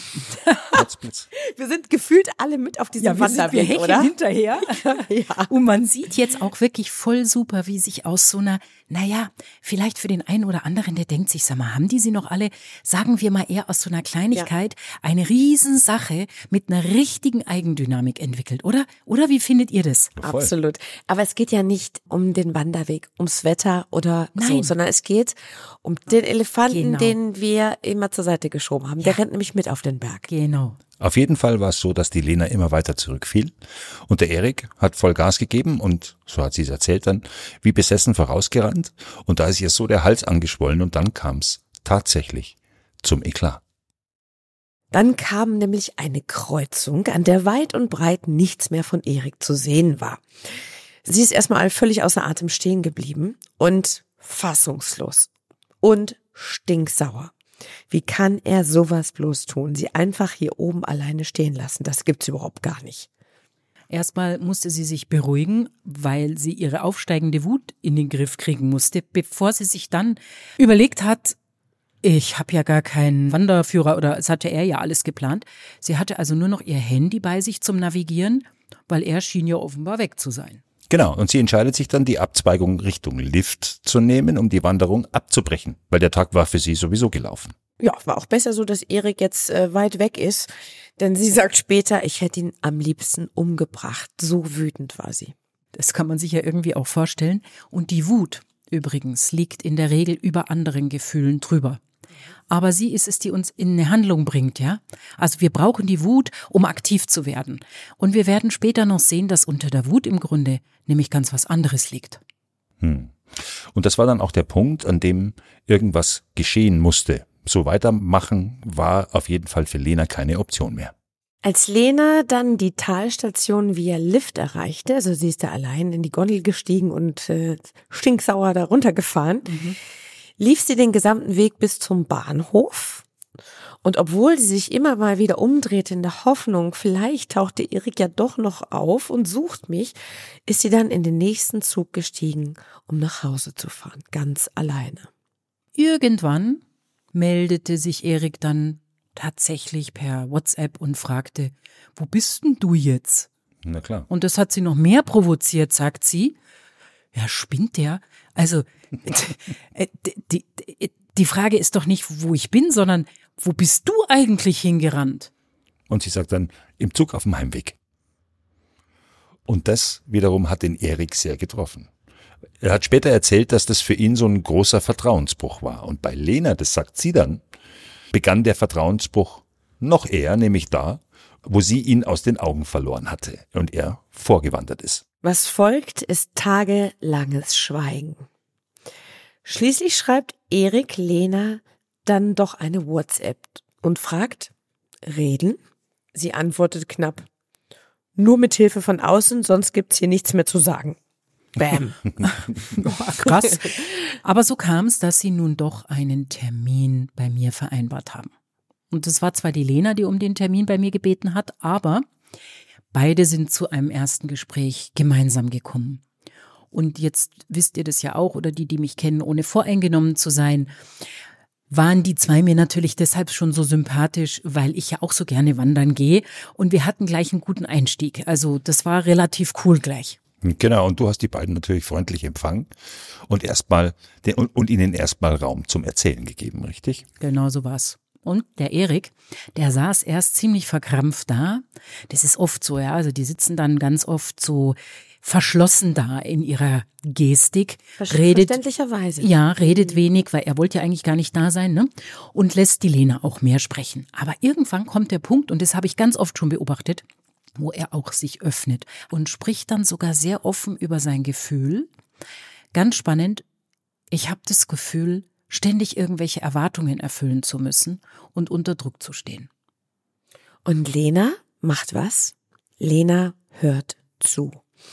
Wir sind gefühlt alle mit auf diesem ja, Wanderweg, wir oder? hinterher. Ja. Und man sieht jetzt auch wirklich voll super, wie sich aus so einer, naja, vielleicht für den einen oder anderen, der denkt sich, sag mal, haben die sie noch alle, sagen wir mal eher aus so einer Kleinigkeit, ja. eine Riesensache mit einer richtigen Eigendynamik entwickelt, oder? Oder wie findet ihr das? Voll. Absolut. Aber es geht ja nicht um den Wanderweg, ums Wetter oder so, Nein. sondern es geht um den Elefanten, Genau. den wir immer zur Seite geschoben haben. Der rennt nämlich mit auf den Berg. Genau. Auf jeden Fall war es so, dass die Lena immer weiter zurückfiel und der Erik hat voll Gas gegeben und, so hat sie es erzählt dann, wie besessen vorausgerannt und da ist ihr so der Hals angeschwollen und dann kam es tatsächlich zum Eklat. Dann kam nämlich eine Kreuzung, an der weit und breit nichts mehr von Erik zu sehen war. Sie ist erstmal völlig außer Atem stehen geblieben und fassungslos und stinksauer. Wie kann er sowas bloß tun? Sie einfach hier oben alleine stehen lassen? Das gibt's überhaupt gar nicht. Erstmal musste sie sich beruhigen, weil sie ihre aufsteigende Wut in den Griff kriegen musste, bevor sie sich dann überlegt hat, ich habe ja gar keinen Wanderführer oder es hatte er ja alles geplant. Sie hatte also nur noch ihr Handy bei sich zum Navigieren, weil er schien ja offenbar weg zu sein. Genau, und sie entscheidet sich dann, die Abzweigung Richtung Lift zu nehmen, um die Wanderung abzubrechen, weil der Tag war für sie sowieso gelaufen. Ja, war auch besser so, dass Erik jetzt äh, weit weg ist, denn sie sagt später, ich hätte ihn am liebsten umgebracht. So wütend war sie. Das kann man sich ja irgendwie auch vorstellen. Und die Wut übrigens liegt in der Regel über anderen Gefühlen drüber. aber sie ist es, die uns in eine Handlung bringt, ja. Also wir brauchen die Wut, um aktiv zu werden. Und wir werden später noch sehen, dass unter der Wut im Grunde nämlich ganz was anderes liegt. Hm. Und das war dann auch der Punkt, an dem irgendwas geschehen musste. So weitermachen war auf jeden Fall für Lena keine Option mehr. Als Lena dann die Talstation via Lift erreichte, also sie ist da allein in die Gondel gestiegen und äh, stinksauer da runtergefahren, mhm. lief sie den gesamten Weg bis zum Bahnhof. Und obwohl sie sich immer mal wieder umdrehte in der Hoffnung, vielleicht tauchte Erik ja doch noch auf und sucht mich, ist sie dann in den nächsten Zug gestiegen, um nach Hause zu fahren, ganz alleine. Irgendwann meldete sich Erik dann tatsächlich per WhatsApp und fragte, wo bist denn du jetzt? Na klar. Und das hat sie noch mehr provoziert, sagt sie. Ja, spinnt der? Also, die, die, die Frage ist doch nicht, wo ich bin, sondern wo bist du eigentlich hingerannt? Und sie sagt dann, im Zug auf dem Heimweg. Und das wiederum hat den Erik sehr getroffen. Er hat später erzählt, dass das für ihn so ein großer Vertrauensbruch war. Und bei Lena, das sagt sie dann, begann der Vertrauensbruch noch eher, nämlich da, wo sie ihn aus den Augen verloren hatte und er vorgewandert ist. Was folgt, ist tagelanges Schweigen. Schließlich schreibt Erik Lena dann doch eine WhatsApp und fragt, reden? Sie antwortet knapp, nur mit Hilfe von außen, sonst gibt's hier nichts mehr zu sagen. Bäm. Oh, krass. Aber so kam es, dass sie nun doch einen Termin bei mir vereinbart haben. Und es war zwar die Lena, die um den Termin bei mir gebeten hat, aber beide sind zu einem ersten Gespräch gemeinsam gekommen. Und jetzt wisst ihr das ja auch, oder die, die mich kennen, ohne voreingenommen zu sein, waren die zwei mir natürlich deshalb schon so sympathisch, weil ich ja auch so gerne wandern gehe. Und wir hatten gleich einen guten Einstieg. Also das war relativ cool gleich. Genau, und du hast die beiden natürlich freundlich empfangen und erstmal und, und ihnen erstmal Raum zum Erzählen gegeben, richtig? Genau so war's. Und der Erik, der saß erst ziemlich verkrampft da. Das ist oft so, ja, also die sitzen dann ganz oft so verschlossen da in ihrer Gestik. Redet, verständlicherweise. Ja, redet wenig, weil er wollte ja eigentlich gar nicht da sein, ne? Und lässt die Lena auch mehr sprechen. Aber irgendwann kommt der Punkt, und das habe ich ganz oft schon beobachtet, wo er auch sich öffnet und spricht dann sogar sehr offen über sein Gefühl. Ganz spannend, ich habe das Gefühl, ständig irgendwelche Erwartungen erfüllen zu müssen und unter Druck zu stehen. Und Lena macht was? Lena hört zu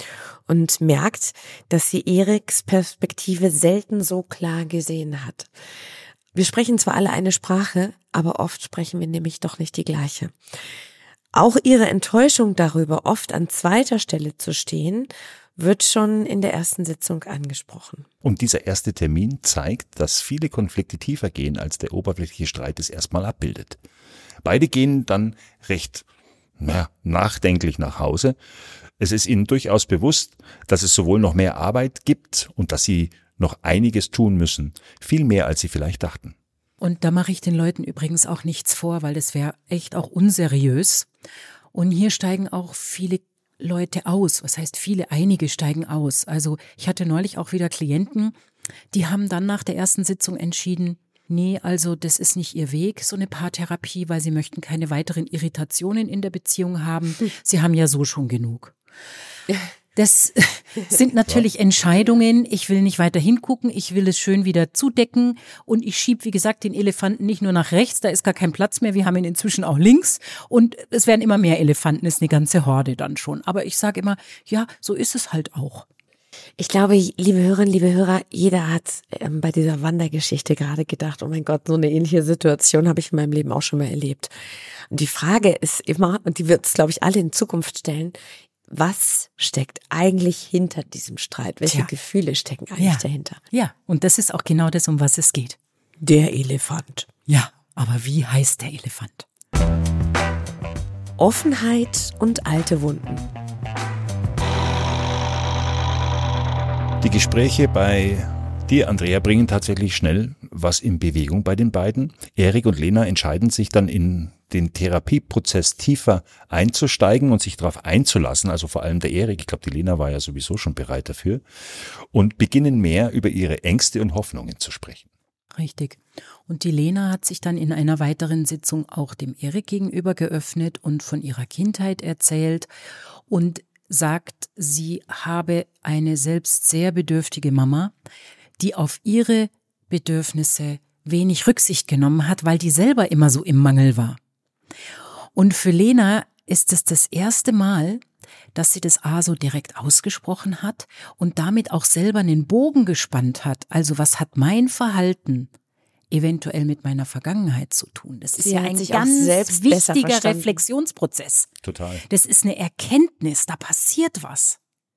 und merkt, dass sie Eriks Perspektive selten so klar gesehen hat. Wir sprechen zwar alle eine Sprache, aber oft sprechen wir nämlich doch nicht die gleiche. Auch ihre Enttäuschung darüber, oft an zweiter Stelle zu stehen, wird schon in der ersten Sitzung angesprochen. Und dieser erste Termin zeigt, dass viele Konflikte tiefer gehen, als der oberflächliche Streit es erstmal abbildet. Beide gehen dann recht na, nachdenklich nach Hause. Es ist ihnen durchaus bewusst, dass es sowohl noch mehr Arbeit gibt und dass sie noch einiges tun müssen, viel mehr als sie vielleicht dachten. Und da mache ich den Leuten übrigens auch nichts vor, weil das wäre echt auch unseriös. Und hier steigen auch viele Leute aus. Was heißt viele? Einige steigen aus. Also ich hatte neulich auch wieder Klienten, die haben dann nach der ersten Sitzung entschieden, nee, also das ist nicht ihr Weg, so eine Paartherapie, weil sie möchten keine weiteren Irritationen in der Beziehung haben. Sie haben ja so schon genug. Das sind natürlich Entscheidungen. Ich will nicht weiter hingucken, ich will es schön wieder zudecken und ich schiebe, wie gesagt, den Elefanten nicht nur nach rechts, da ist gar kein Platz mehr, wir haben ihn inzwischen auch links und es werden immer mehr Elefanten, ist eine ganze Horde dann schon. Aber ich sage immer, ja, so ist es halt auch. Ich glaube, liebe Hörerinnen, liebe Hörer, jeder hat ähm, bei dieser Wandergeschichte gerade gedacht, oh mein Gott, so eine ähnliche Situation habe ich in meinem Leben auch schon mal erlebt. Und die Frage ist immer, und die wird es, glaube ich, alle in Zukunft stellen, was steckt eigentlich hinter diesem Streit? Welche Tja. Gefühle stecken eigentlich Ja. dahinter? Ja, und das ist auch genau das, um was es geht. Der Elefant. Ja, aber wie heißt der Elefant? Offenheit und alte Wunden. Die Gespräche bei dir, Andrea, bringen tatsächlich schnell was in Bewegung bei den beiden. Erik und Lena entscheiden sich dann in den Therapieprozess tiefer einzusteigen und sich darauf einzulassen, also vor allem der Erik, ich glaube, die Lena war ja sowieso schon bereit dafür, und beginnen mehr über ihre Ängste und Hoffnungen zu sprechen. Richtig. Und die Lena hat sich dann in einer weiteren Sitzung auch dem Erik gegenüber geöffnet und von ihrer Kindheit erzählt und sagt, sie habe eine selbst sehr bedürftige Mama, die auf ihre Bedürfnisse wenig Rücksicht genommen hat, weil die selber immer so im Mangel war. Und für Lena ist es das erste Mal, dass sie das A so direkt ausgesprochen hat und damit auch selber einen Bogen gespannt hat. Also was hat mein Verhalten eventuell mit meiner Vergangenheit zu tun? Das ist Sie ja hat ein sich auch ganz selbst besser wichtiger verstanden. Reflexionsprozess. Total. Das ist eine Erkenntnis, da passiert was.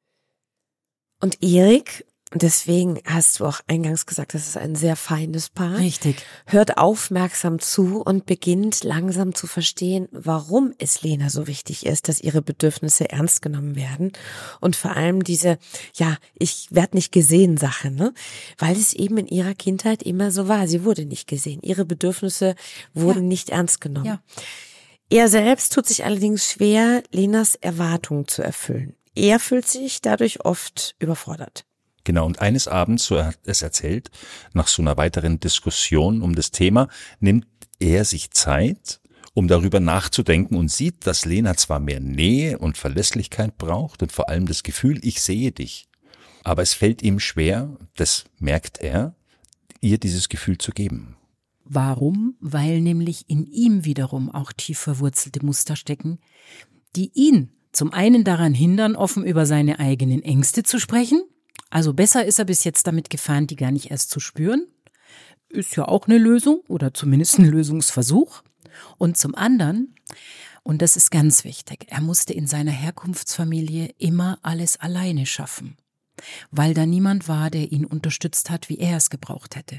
Und Erik, deswegen hast du auch eingangs gesagt, das ist ein sehr feines Paar, Richtig. hört aufmerksam zu und beginnt langsam zu verstehen, warum es Lena so wichtig ist, dass ihre Bedürfnisse ernst genommen werden und vor allem diese, ja, ich werde nicht gesehen Sache, ne? Weil es eben in ihrer Kindheit immer so war, sie wurde nicht gesehen, ihre Bedürfnisse wurden Ja. nicht ernst genommen. Ja. Er selbst tut sich allerdings schwer, Lenas Erwartungen zu erfüllen. Er fühlt sich dadurch oft überfordert. Genau, und eines Abends, so er hat es erzählt, nach so einer weiteren Diskussion um das Thema, nimmt er sich Zeit, um darüber nachzudenken und sieht, dass Lena zwar mehr Nähe und Verlässlichkeit braucht und vor allem das Gefühl, ich sehe dich. Aber es fällt ihm schwer, das merkt er, ihr dieses Gefühl zu geben. Warum? Weil nämlich in ihm wiederum auch tief verwurzelte Muster stecken, die ihn zum einen daran hindern, offen über seine eigenen Ängste zu sprechen. Also besser ist er bis jetzt damit gefahren, die gar nicht erst zu spüren. Ist ja auch eine Lösung oder zumindest ein Lösungsversuch. Und zum anderen, und das ist ganz wichtig, er musste in seiner Herkunftsfamilie immer alles alleine schaffen, weil da niemand war, der ihn unterstützt hat, wie er es gebraucht hätte.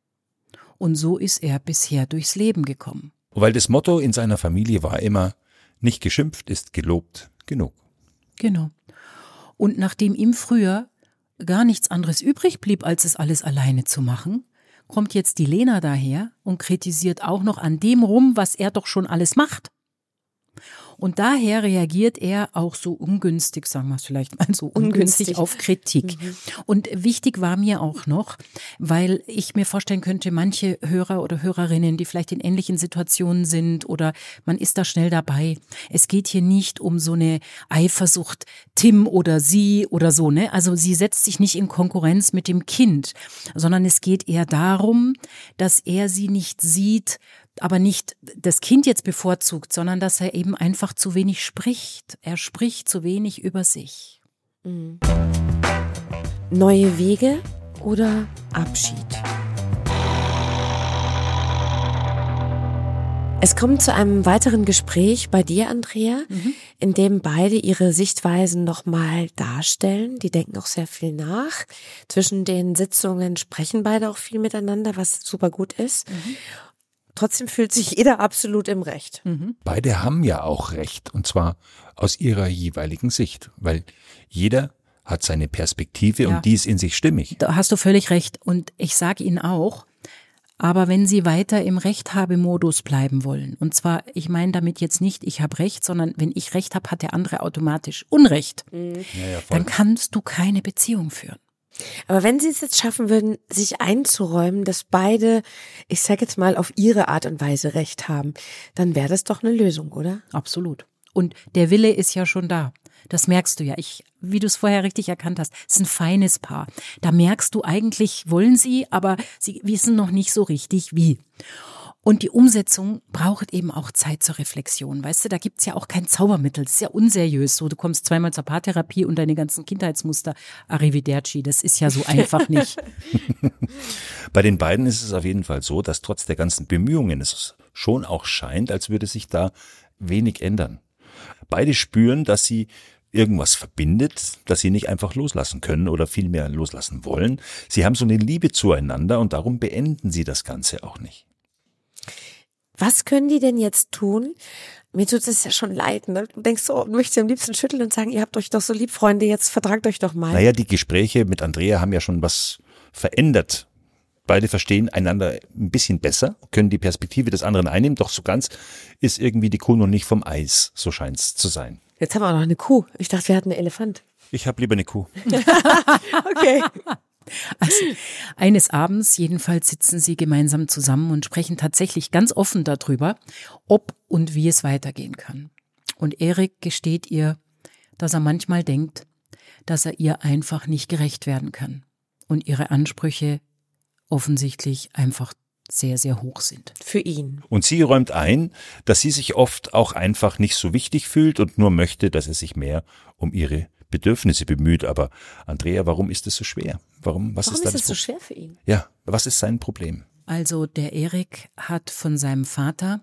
Und so ist er bisher durchs Leben gekommen. Weil das Motto in seiner Familie war immer, nicht geschimpft ist gelobt genug. Genau. Und nachdem ihm früher gar nichts anderes übrig blieb, als es alles alleine zu machen, kommt jetzt die Lena daher und kritisiert auch noch an dem rum, was er doch schon alles macht. Und daher reagiert er auch so ungünstig, sagen wir es vielleicht mal so, ungünstig, Ungünstig. auf Kritik. Mhm. Und wichtig war mir auch noch, weil ich mir vorstellen könnte, manche Hörer oder Hörerinnen, die vielleicht in ähnlichen Situationen sind oder man ist da schnell dabei. Es geht hier nicht um so eine Eifersucht, Tim oder sie oder so, ne? Also sie setzt sich nicht in Konkurrenz mit dem Kind, sondern es geht eher darum, dass er sie nicht sieht, aber nicht das Kind jetzt bevorzugt, sondern dass er eben einfach zu wenig spricht. Er spricht zu wenig über sich. Mhm. Neue Wege oder Abschied? Es kommt zu einem weiteren Gespräch bei dir, Andrea, mhm. in dem beide ihre Sichtweisen nochmal darstellen. Die denken auch sehr viel nach. Zwischen den Sitzungen sprechen beide auch viel miteinander, was super gut ist. Mhm. Trotzdem fühlt sich jeder absolut im Recht. Mhm. Beide haben ja auch Recht, und zwar aus ihrer jeweiligen Sicht, weil jeder hat seine Perspektive, ja, und die ist in sich stimmig. Da hast du völlig recht, und ich sage Ihnen auch, aber wenn Sie weiter im Rechthabemodus bleiben wollen, und zwar, ich meine damit jetzt nicht, ich habe Recht, sondern wenn ich Recht habe, hat der andere automatisch Unrecht, mhm. ja, ja, dann kannst du keine Beziehung führen. Aber wenn sie es jetzt schaffen würden, sich einzuräumen, dass beide, ich sag jetzt mal, auf ihre Art und Weise Recht haben, dann wäre das doch eine Lösung, oder? Absolut. Und der Wille ist ja schon da. Das merkst du ja. Ich, wie du es vorher richtig erkannt hast, ist ein feines Paar. Da merkst du eigentlich, wollen sie, aber sie wissen noch nicht so richtig wie. Und die Umsetzung braucht eben auch Zeit zur Reflexion. Weißt du, da gibt's ja auch kein Zaubermittel. Das ist ja unseriös. So, du kommst zweimal zur Paartherapie und deine ganzen Kindheitsmuster, arrivederci, das ist ja so einfach nicht. Bei den beiden ist es auf jeden Fall so, dass trotz der ganzen Bemühungen es schon auch scheint, als würde sich da wenig ändern. Beide spüren, dass sie irgendwas verbindet, das sie nicht einfach loslassen können oder vielmehr loslassen wollen. Sie haben so eine Liebe zueinander und darum beenden sie das Ganze auch nicht. Was können die denn jetzt tun? Mir tut es ja schon leid, ne? Du denkst so, du möchtest am liebsten schütteln und sagen, ihr habt euch doch so lieb, Freunde, jetzt vertragt euch doch mal. Naja, die Gespräche mit Andrea haben ja schon was verändert. Beide verstehen einander ein bisschen besser, können die Perspektive des anderen einnehmen, doch so ganz ist irgendwie die Kuh noch nicht vom Eis, so scheint's zu sein. Jetzt haben wir auch noch eine Kuh. Ich dachte, wir hatten einen Elefant. Ich habe lieber eine Kuh. Okay. Also eines Abends jedenfalls sitzen sie gemeinsam zusammen und sprechen tatsächlich ganz offen darüber, ob und wie es weitergehen kann. Und Erik gesteht ihr, dass er manchmal denkt, dass er ihr einfach nicht gerecht werden kann und ihre Ansprüche offensichtlich einfach sehr, sehr hoch sind. Für ihn. Und sie räumt ein, dass sie sich oft auch einfach nicht so wichtig fühlt und nur möchte, dass er sich mehr um ihre Bedürfnisse bemüht. Aber Andrea, warum ist es so schwer? Warum, was Warum ist, ist das es so schwer für ihn? Ja, was ist sein Problem? Also der Erik hat von seinem Vater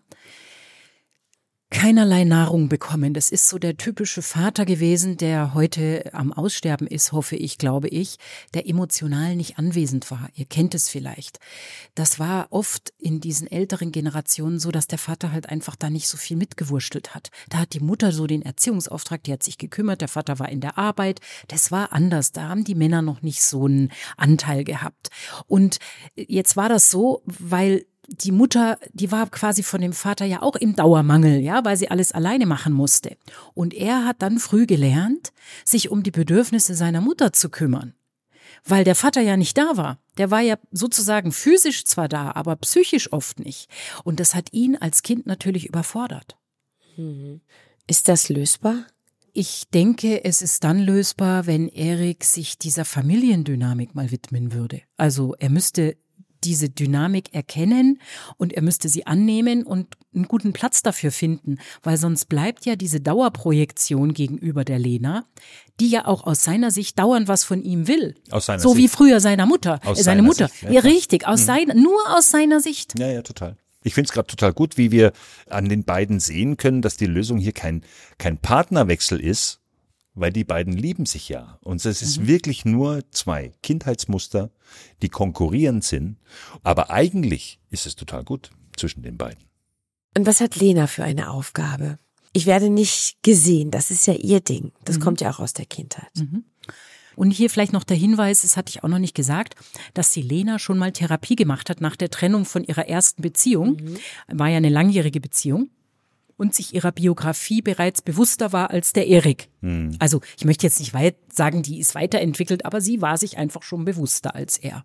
keinerlei Nahrung bekommen. Das ist so der typische Vater gewesen, der heute am Aussterben ist, hoffe ich, glaube ich, der emotional nicht anwesend war. Ihr kennt es vielleicht. Das war oft in diesen älteren Generationen so, dass der Vater halt einfach da nicht so viel mitgewurschtelt hat. Da hat die Mutter so den Erziehungsauftrag, die hat sich gekümmert, der Vater war in der Arbeit. Das war anders. Da haben die Männer noch nicht so einen Anteil gehabt. Und jetzt war das so, weil die Mutter, die war quasi von dem Vater ja auch im Dauermangel, ja, weil sie alles alleine machen musste. Und er hat dann früh gelernt, sich um die Bedürfnisse seiner Mutter zu kümmern. Weil der Vater ja nicht da war. Der war ja sozusagen physisch zwar da, aber psychisch oft nicht. Und das hat ihn als Kind natürlich überfordert. Mhm. Ist das lösbar? Ich denke, es ist dann lösbar, wenn Erik sich dieser Familiendynamik mal widmen würde. Also er müsste diese Dynamik erkennen und er müsste sie annehmen und einen guten Platz dafür finden, weil sonst bleibt ja diese Dauerprojektion gegenüber der Lena, die ja auch aus seiner Sicht dauernd was von ihm will. Aus seiner so Sicht. wie früher seiner Mutter. Aus äh, seine seiner Mutter. Sicht, ja, ja, klar. richtig, aus Mhm. seiner, nur aus seiner Sicht. Ja, ja, total. Ich finde es gerade total gut, wie wir an den beiden sehen können, dass die Lösung hier kein, kein Partnerwechsel ist, weil die beiden lieben sich ja. Und es ist mhm. wirklich nur zwei Kindheitsmuster, die konkurrierend sind. Aber eigentlich ist es total gut zwischen den beiden. Und was hat Lena für eine Aufgabe? Ich werde nicht gesehen, das ist ja ihr Ding. Das mhm. kommt ja auch aus der Kindheit. Mhm. Und hier vielleicht noch der Hinweis, das hatte ich auch noch nicht gesagt, dass die Lena schon mal Therapie gemacht hat nach der Trennung von ihrer ersten Beziehung. Mhm. War ja eine langjährige Beziehung. Und sich ihrer Biografie bereits bewusster war als der Erik. Hm. Also ich möchte jetzt nicht weit sagen, die ist weiterentwickelt, aber sie war sich einfach schon bewusster als er.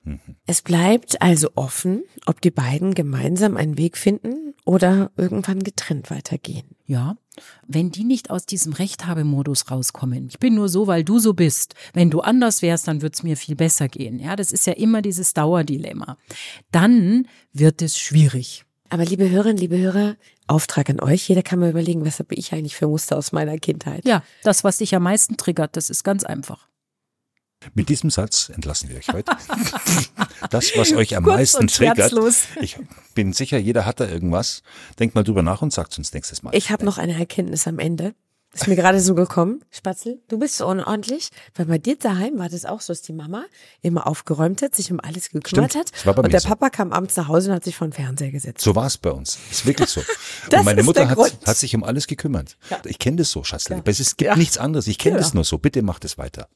Es bleibt also offen, ob die beiden gemeinsam einen Weg finden oder irgendwann getrennt weitergehen. Ja, wenn die nicht aus diesem Rechthabemodus rauskommen. Ich bin nur so, weil du so bist. Wenn du anders wärst, dann wird's mir viel besser gehen. Ja, das ist ja immer dieses Dauerdilemma. Dann wird es schwierig. Aber liebe Hörerinnen, liebe Hörer, Auftrag an euch. Jeder kann mal überlegen, was habe ich eigentlich für Muster aus meiner Kindheit? Ja, das, was dich am meisten triggert, das ist ganz einfach. Mit diesem Satz entlassen wir euch heute. Das, was euch am Kurz meisten und triggert. scherzlos. Ich bin sicher, jeder hat da irgendwas. Denkt mal drüber nach und sagt es uns nächstes Mal. Ich habe noch eine Erkenntnis am Ende. Ist mir gerade so gekommen. Spatzel, du bist so unordentlich, weil bei dir daheim war das auch so, dass die Mama immer aufgeräumt hat, sich um alles gekümmert Stimmt, hat. das war bei und mir der so. Papa kam abends nach Hause und hat sich vor den Fernseher gesetzt. So war es bei uns. Ist wirklich so. Das und meine ist Mutter der hat, Grund. hat sich um alles gekümmert. Ja. Ich kenne das so, Schatzle. Ja. Aber es gibt Ja. nichts anderes. Ich kenne Ja. das nur so. Bitte macht es weiter.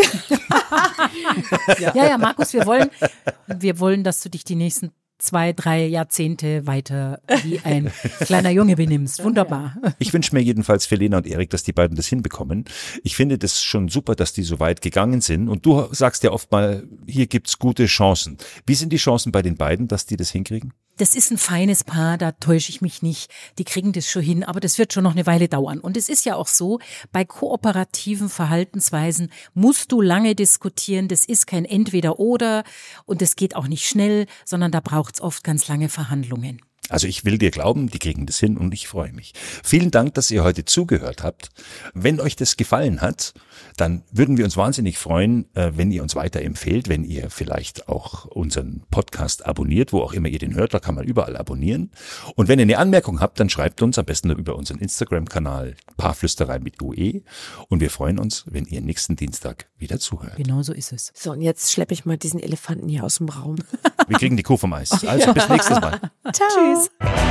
Ja, ja, Markus, wir wollen, wir wollen, dass du dich die nächsten zwei, drei Jahrzehnte weiter wie ein kleiner Junge benimmst. Wunderbar. Ich wünsche mir jedenfalls für Lena und Erik, dass die beiden das hinbekommen. Ich finde das schon super, dass die so weit gegangen sind. Und du sagst ja oft mal, hier gibt's gute Chancen. Wie sind die Chancen bei den beiden, dass die das hinkriegen? Das ist ein feines Paar, da täusche ich mich nicht. Die kriegen das schon hin, aber das wird schon noch eine Weile dauern. Und es ist ja auch so, bei kooperativen Verhaltensweisen musst du lange diskutieren. Das ist kein Entweder-Oder und es geht auch nicht schnell, sondern da braucht es oft ganz lange Verhandlungen. Also ich will dir glauben, die kriegen das hin und ich freue mich. Vielen Dank, dass ihr heute zugehört habt. Wenn euch das gefallen hat, dann würden wir uns wahnsinnig freuen, wenn ihr uns weiterempfehlt, wenn ihr vielleicht auch unseren Podcast abonniert, wo auch immer ihr den hört, da kann man überall abonnieren. Und wenn ihr eine Anmerkung habt, dann schreibt uns am besten über unseren Instagram-Kanal Paarflüsterei mit U E. Und wir freuen uns, wenn ihr nächsten Dienstag wieder zuhört. Genau so ist es. So, und jetzt schleppe ich mal diesen Elefanten hier aus dem Raum. Wir kriegen die Kuh vom Eis. Also bis nächstes Mal. Ciao. Tschüss.